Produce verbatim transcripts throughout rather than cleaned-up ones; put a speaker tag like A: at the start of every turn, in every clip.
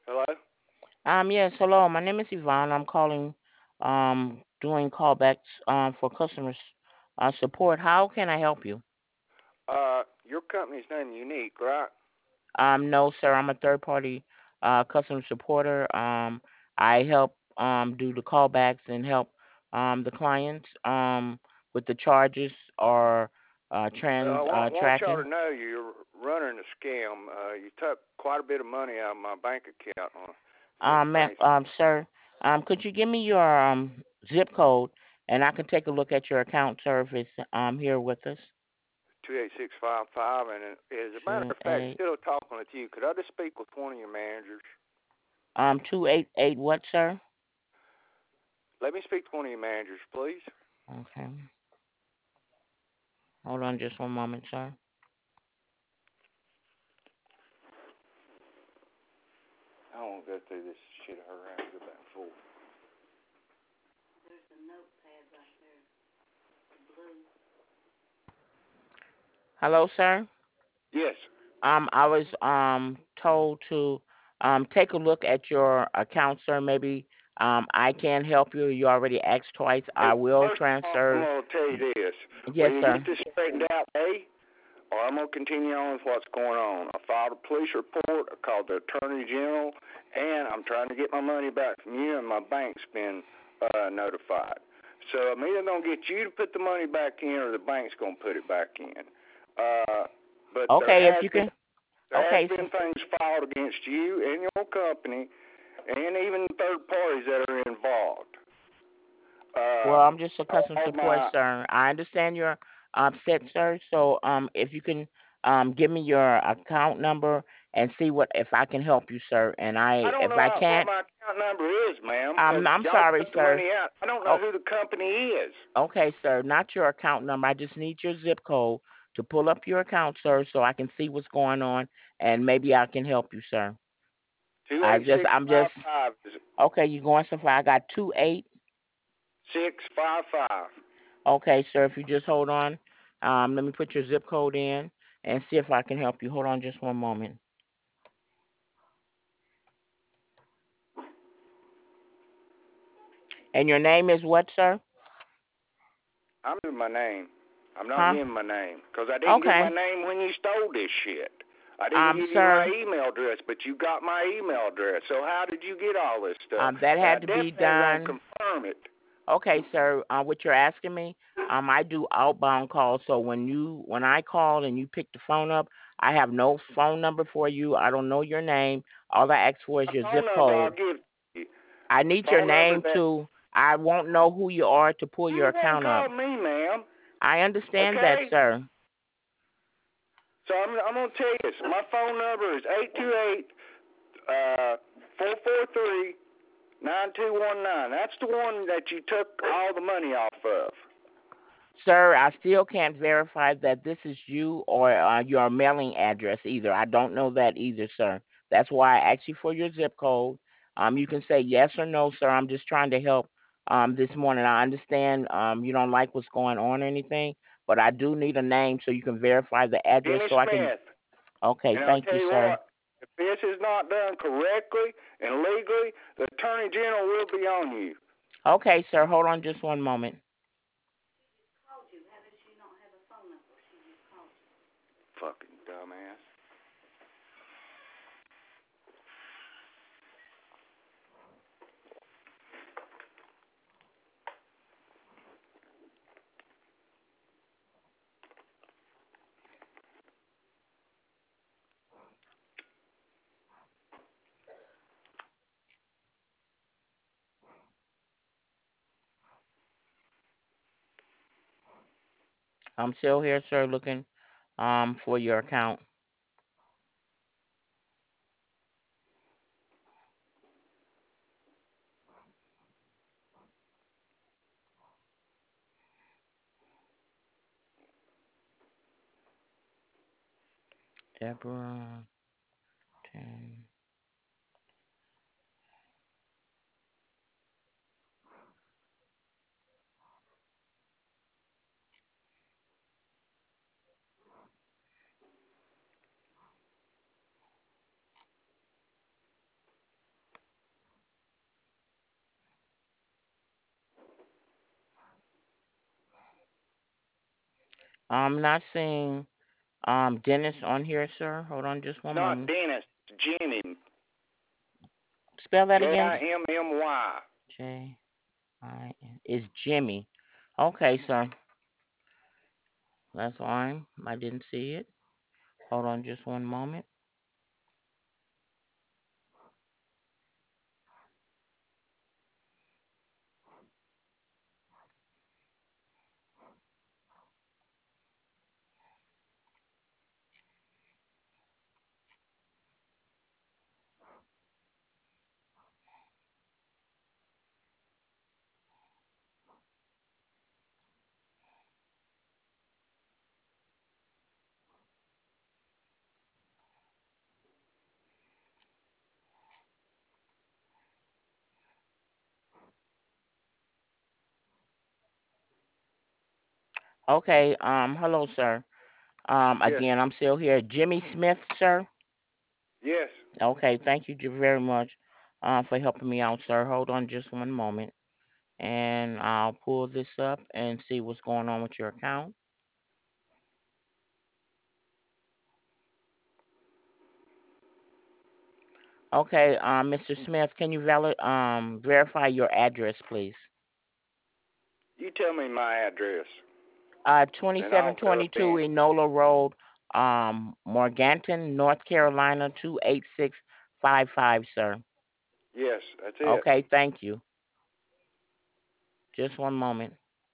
A: Hello?
B: Um, yes, hello. My name is Yvonne. I'm calling, um, doing callbacks, um, for customers, uh, support. How can I help you?
A: Uh, your company's name Unique, right?
B: Um, no, sir. I'm a third party, uh, customer supporter. Um, I help, um, do the callbacks and help, um, the clients, um, with the charges or, uh,
A: Well, I
B: trans, uh,
A: want, want y'all
B: tracking.
A: to know you're running a scam. Uh, you took quite a bit of money out of my bank account on some
B: Um, ma-
A: things.
B: um, sir, um, could you give me your, um, zip code and I can take a look at your account service, um, here with us?
A: two eight six five five, and as a matter
B: Two
A: of fact,
B: eight.
A: still talking with you. Could I just speak with one of your managers?
B: Um, two eight eight. What, sir?
A: Let me speak to one of your managers, please.
B: Okay. Hold on, just one moment, sir.
A: I don't want to go through this shit around and go back and forth.
B: Hello, sir.
A: Yes.
B: Um, I was um told to um take a look at your account, sir. Maybe um I can help you. You already asked twice.
A: Hey,
B: I will
A: first of all, I'm
B: transfer.
A: going to tell you this. Will
B: Yes,
A: you get
B: sir.
A: this straightened out, A? Or I'm going to continue on with what's going on. I filed a police report. I called the attorney general, and I'm trying to get my money back from you, and my bank's been uh, notified. So I'm either going to get you to put the money back in, or the bank's going to put it back in. Uh, but there
B: Okay, if
A: has
B: you
A: been
B: can.
A: there has
B: Okay, sir.
A: been things filed against you and your company, and even third parties that are involved. Uh,
B: Well, I'm just a customer
A: all
B: support,
A: my
B: sir. I understand you're upset, sir. So, um, if you can, um, give me your account number and see what if I can help you, sir. And
A: I
B: I,
A: don't
B: if
A: know
B: I
A: what
B: can't,
A: my account number is, ma'am,
B: I'm,
A: because
B: I'm
A: y'all
B: sorry,
A: took the
B: sir.
A: money out. I don't know
B: Oh,
A: who the company is.
B: okay, sir. Not your account number. I just need your zip code to pull up your account, sir, so I can see what's going on and maybe I can help you, sir.
A: Two
B: I
A: eight
B: just,
A: six
B: I'm
A: five
B: just,
A: five is
B: okay. You going so far? I got two eight.
A: six five five.
B: Okay, sir. If you just hold on, um, let me put your zip code in and see if I can help you. Hold on, just one moment. And your name is what, sir?
A: I'm giving my name. I'm not
B: Huh?
A: giving my name because I didn't give my
B: Okay.
A: name when you stole this shit. I didn't
B: Um,
A: give you my
B: sir.
A: email address, but you got my email address. So how did you get all this stuff?
B: Um, that
A: And I
B: had to be
A: definitely ain't gonna
B: done.
A: confirm it.
B: Okay, sir. Uh, what you're asking me? Um, I do outbound calls. So when you when I call and you pick the phone up, I have no phone number for you. I don't know your name. All I ask for is
A: My
B: your
A: phone
B: zip
A: number I'll
B: code.
A: give you.
B: I
A: The
B: need your
A: phone number
B: name
A: that
B: to. I won't know who you are to pull your
A: you won't
B: account up.
A: call me, ma'am.
B: I understand that,
A: Okay?
B: sir.
A: So I'm I'm gonna tell you this. My phone number is eight two eight uh four four three nine two one nine. That's the one that you took all the money off of.
B: Sir, I still can't verify that this is you or uh, your mailing address either. I don't know that either, sir. That's why I asked you for your zip code. Um, you can say yes or no, sir. I'm just trying to help um, this morning. I understand um, you don't like what's going on or anything, but I do need a name so you can verify the address
A: Jimmy
B: so I can.
A: Smith.
B: Okay,
A: And I'll
B: thank
A: tell
B: you,
A: you
B: sir.
A: what, if this is not done correctly and legally, the Attorney General will be on you.
B: Okay, sir. Hold on just one moment.
A: Fucking dumbass.
B: I'm still here, sir, looking um, for your account. Deborah. ten. I'm not seeing um Dennis on here, sir. Hold on just one
A: Not
B: moment.
A: Dennis, Jimmy.
B: Spell that
A: J
B: again.
A: I M M Y.
B: J I N. It's Jimmy. Okay, sir. That's fine. I didn't see it. Hold on just one moment. Okay, um, hello, sir. Um,
A: Yes.
B: again, I'm still here. Jimmy Smith, sir.
A: Yes.
B: Okay, thank you very much uh, for helping me out, sir. Hold on just one moment, and I'll pull this up and see what's going on with your account. Okay, um, Mister Smith, can you valid, um, verify your address, please?
A: You tell me my address,
B: Uh,
A: and I'll
B: twenty-seven
A: fill it
B: twenty-two
A: in.
B: Enola Road, um, Morganton, North Carolina, two eight six five five, sir.
A: Yes, that's it.
B: Okay, thank you. Just one moment.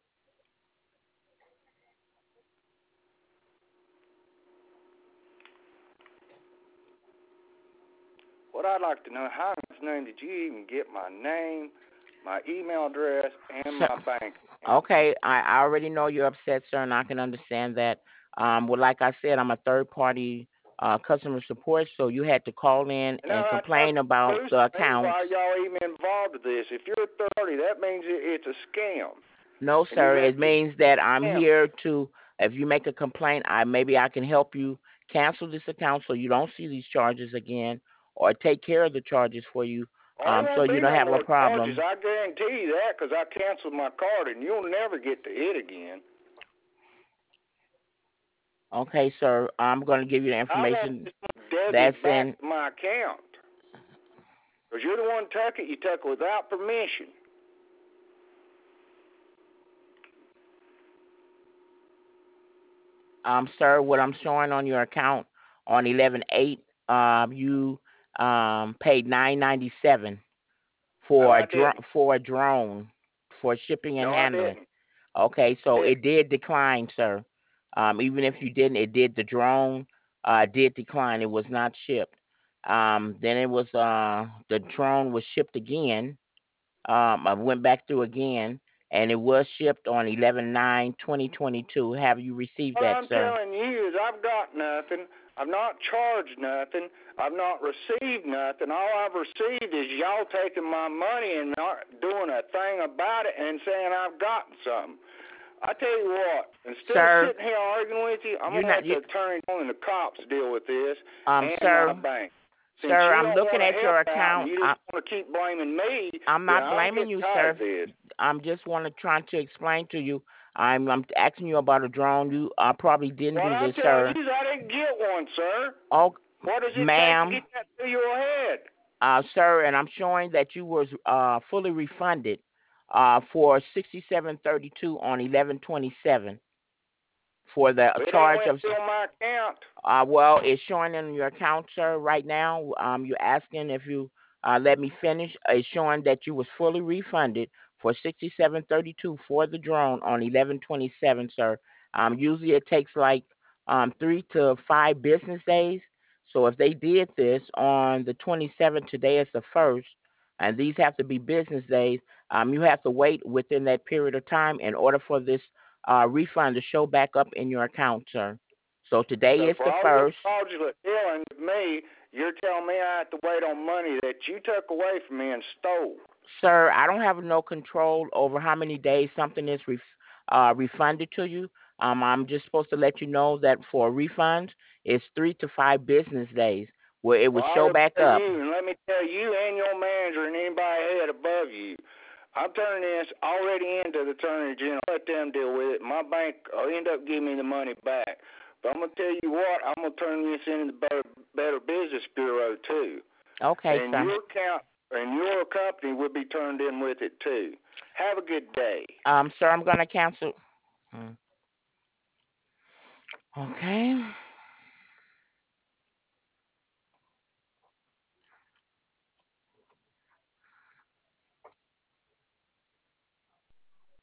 A: What I'd like to know, how in God's name did you even get my name, my email address, and
B: So,
A: my bank account?
B: okay, I, I already know you're upset, sir, and I can understand that. Um, well, like I said, I'm a third party uh, customer support, so you had to call in
A: You know,
B: and
A: that's not
B: complain about
A: news
B: the
A: to me.
B: accounts.
A: Why y'all even involved with this? If you're thirty, that means it's a scam,
B: No,
A: and you
B: sir,
A: let
B: it
A: these
B: means that I'm
A: scam.
B: here to, if you make a complaint, I maybe I can help you cancel this account so you don't see these charges again, or take care of the charges for you,
A: Oh, there
B: um, so
A: won't
B: you
A: be
B: don't
A: no
B: have a
A: more charges.
B: problem.
A: I guarantee you that, because I canceled my card, and you'll never get to it again.
B: Okay, sir, I'm going to give you the
A: I want
B: information
A: this money
B: that's
A: debited
B: in.
A: back to my account. Because you're the one who took it. You took it without permission.
B: Um, sir, what I'm showing on your account on eleven eight, um, you um paid nine ninety seven
A: No,
B: for a
A: I
B: dr-
A: didn't.
B: for a drone for shipping and
A: No, I
B: handling.
A: didn't.
B: Okay,
A: I
B: so
A: didn't.
B: it did decline, sir. Um, even if you didn't, it did. The drone uh did decline. It was not shipped. Um, then it was uh the drone was shipped again. Um, I went back through again, and it was shipped on eleven nine twenty twenty-two. Have you received
A: What
B: that,
A: I'm
B: sir?
A: telling you is I've got nothing. I've not charged nothing. I've not received nothing. All I've received is y'all taking my money and not doing a thing about it and saying I've gotten something. I tell you what, instead of
B: Sir,
A: sitting here arguing with you, I'm
B: you're
A: going to
B: not.
A: let
B: You,
A: the attorney and the cops deal with this
B: um,
A: and my
B: sir,
A: bank. Since
B: sir,
A: you
B: I'm
A: don't
B: looking
A: want to
B: at
A: help
B: your
A: out and
B: account.
A: you
B: I,
A: just want to keep blaming me,
B: I'm
A: then
B: not
A: I'm
B: blaming
A: getting
B: you,
A: tired
B: sir.
A: of this.
B: I'm just want to trying to explain to you. I'm I'm asking you about a drone. You I probably didn't
A: What
B: do
A: I'm
B: this,
A: telling
B: sir.
A: you is I didn't get one, sir.
B: Oh,
A: What does it take to
B: ma'am,
A: get that through your head?
B: uh, sir, and I'm showing that you was uh fully refunded uh for sixty seven thirty two on eleven twenty seven for the
A: It ain't
B: charge
A: went
B: of.
A: through my account.
B: Uh, well, it's showing in your account, sir, right now. Um, you're asking if you uh, let me finish. It's showing that you was fully refunded for sixty-seven thirty-two for the drone on eleven twenty-seven, sir. Um, usually it takes like um three to five business days. So if they did this on the twenty-seventh, today is the first, and these have to be business days. Um, you have to wait within that period of time in order for this uh refund to show back up in your account, sir. So today
A: So
B: is
A: for
B: the
A: all this
B: first.
A: fraudulent dealing with me, you're telling me I have to wait on money that you took away from me and stole.
B: Sir, I don't have no control over how many days something is ref- uh, refunded to you. Um, I'm just supposed to let you know that for refunds, it's three to five business days where it
A: Well,
B: will
A: I
B: show back
A: tell
B: up.
A: you, and let me tell you and your manager and anybody head above you, I'm turning this already into the Attorney General. Let them deal with it. My bank will end up giving me the money back. But I'm gonna tell you what, I'm gonna turn this into the Better, Better Business Bureau too.
B: Okay,
A: And
B: sir.
A: your account and your company will be turned in with it too. Have a good day.
B: Um, sir, I'm gonna cancel. Hmm. Okay.